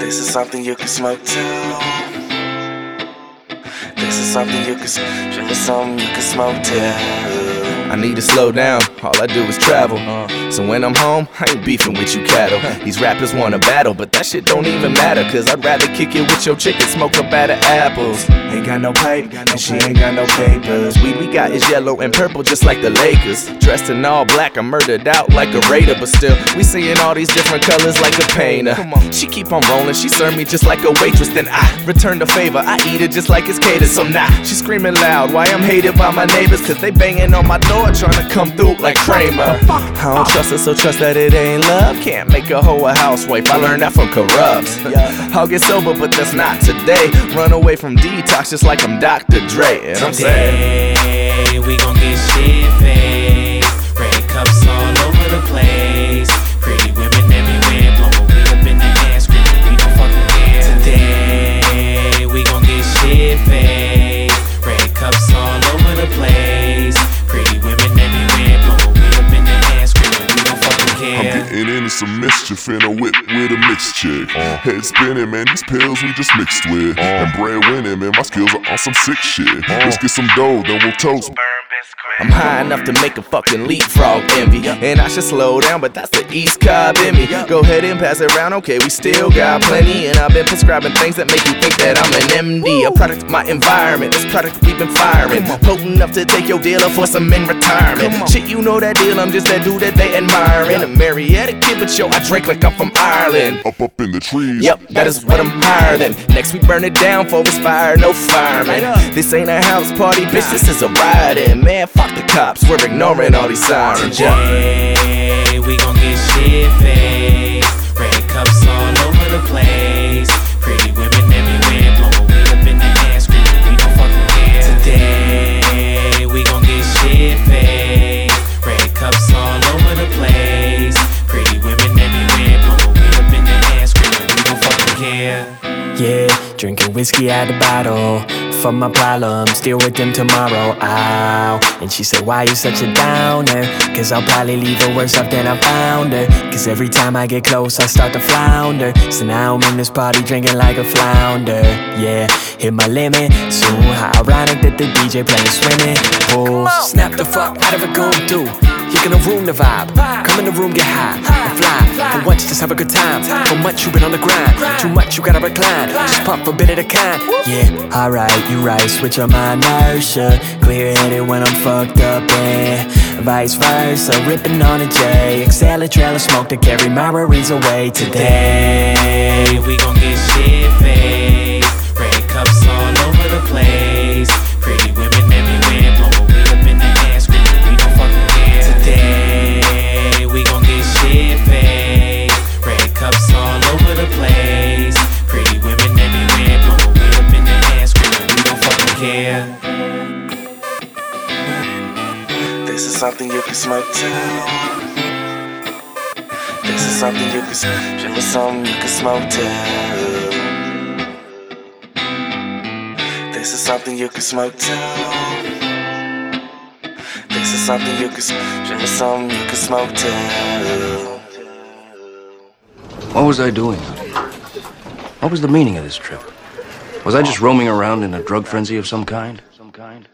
This is something you can smoke too. This is something you can drink, is something you can smoke too. I need to slow down, all I do is travel. So when I'm home, I ain't beefing with you cattle. These rappers wanna battle, but that shit don't even matter, cause I'd rather kick it with your chick and smoke up out of apples. Ain't got no pipe, and she ain't got no papers. Weed we got is yellow and purple, just like the Lakers. Dressed in all black, I'm murdered out like a raider, but still, we seeing all these different colors like a painter. She keep on rolling, she serve me just like a waitress, then I return the favor, I eat it just like it's catered. So now, she screaming loud, why I'm hated by my neighbors, cause they banging on my door, trying to come through like Kramer. I don't trust her, so trust that it ain't love. Can't make a hoe a housewife, I learned that from Corrupts. I'll get sober, but that's not today. Run away from detox just like I'm Dr. Dre. And I'm saying, today we gon' get shit faced. Red cups all over the place. Pretty women everywhere, blowing weed up in the air, screaming we don't fucking care. Today we gon' get shit faced. Red cups all over the place. Pretty women everywhere, blowing weed up in the air, screaming we don't fucking care. I'm getting into some mischief in a whip with a mixed chick. Head spinning, man, these pills we just mixed with. And bread winning, man, my skills are on some sick shit. Let's get some dough, then we'll toast. I'm high enough to make a fucking leapfrog envy. And I should slow down, but that's the East Cobb in me. Go ahead and pass it around, okay, we still got plenty. And I've been prescribing things that make you think that I'm an MD. A product of my environment, this product we've been firing. Potent enough to take your dealer for some in retirement. Shit, you know that deal, I'm just that dude that they admiring. A Marietta kid, but yo, I drink like I'm from Ireland. Up in the trees. Yep, that is what I'm higher than. Next we burn it down for it's fire, no fireman. This ain't a house party, bitch, this is a ride-in. Man, fuck the cops, we're ignoring all these sirens. Today we gon' get shit faced. Red cups all over the place. Pretty women everywhere, blowing weed up in the air, screaming we don't fucking care. Today we gon' get shit faced. Red cups all over the place. Pretty women everywhere, blowing weed up in the air, screaming we don't fucking care. Yeah, drinking whiskey out the bottle for my problems, deal with them tomorrow, ow. And she said, why you such a downer? Cause I'll probably leave her worse off than I found her. Cause every time I get close, I start to flounder. So now I'm in this party drinking like a flounder. Yeah, hit my limit soon. How ironic that the DJ playing swimming pools. Snap the fuck out of it, gon' do. You gonna ruin the vibe. Come in the room, get high and fly. For once, just have a good time. For much, you been on the grind. Too much, you gotta recline. Just pump a bit at a kind. Yeah, alright, you right. Switch on my inertia. Clear-headed when I'm fucked up and vice versa. Ripping on a J. Exhale a trail of smoke to carry my worries away. Today we gon' get shit faced. Red cups all over the place. Pretty women everywhere, blowing weed up in the air, screaming we don't fucking care. Today we gon' get shit faced. Red cups all over the place. Pretty women everywhere, blowing weed up in the air, screaming we don't fucking care. This is something you can smoke too. This is something you can drink, is something you can smoke too. This is something you can smoke too. This is something you can drink, is something you can smoke too. What was I doing out here? What was the meaning of this trip? Was I just roaming around in a drug frenzy of some kind?